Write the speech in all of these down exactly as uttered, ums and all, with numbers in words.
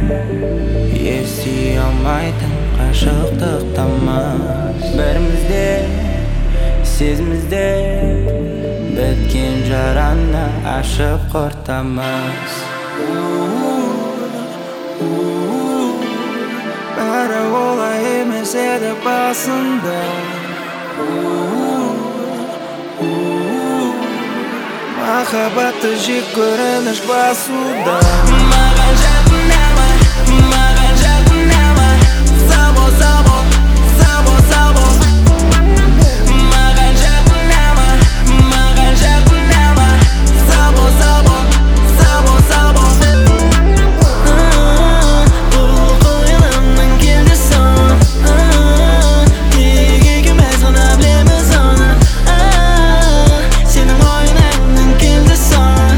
ести алмайтын қашықтықтамыз. Бірімізде сезімізде біткен жараны ашып құртамыз. Бәрі олай емес еді басында. Махаббатты жек көрініш басуда. Маған жақындама, маған жақындама, сабо, сабо, сабо, сабо. Маған жақындама, маған жақындама, сабо, сабо, сабо, сабо. Бұл қойылымның келді соңы. Тек екеуміз ғана білеміз оны. Сенің ойыныңның келді соңы.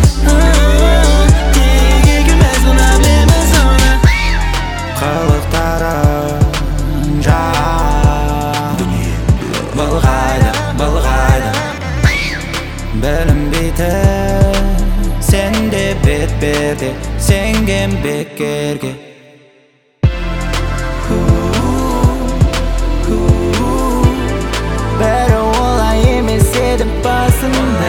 Тек екеуміз ғана білеміз оны. Қылықтарың жат, былғайды, былғайды. Білінбейді сен де бет-бетке сенген бекерге. Бәрі олай емес еді басында.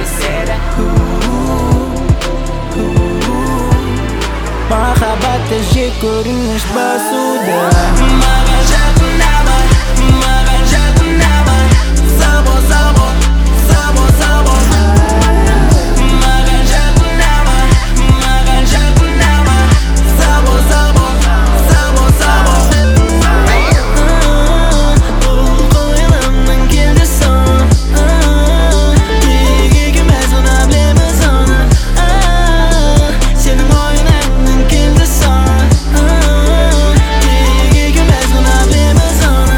Махаббатты жек көрініш басуда. Маған жақындама, маған жақындама, сабо, сабо, сабо, сабо. Маған жақындама, маған жақындама, сабо, сабо, сабо, сабо. Бұл қойылымның келді соңы. Тек екеуміз ғана білеміз оны. Сенің ойыныңның келді соңы. Тек екеуміз ғана білеміз оны.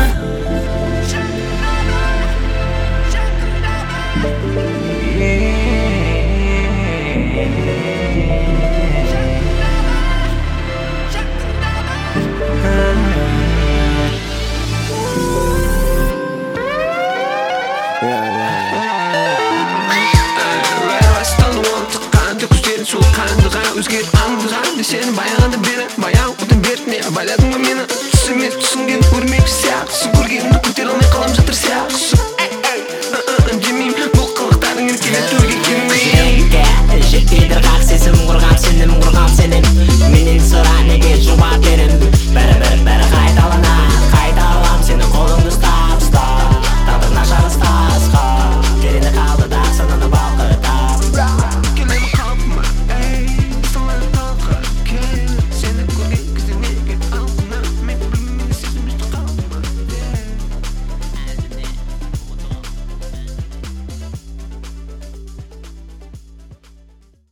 Бәрі басталды оны тыққан, көздерін сол қандыға өзгерт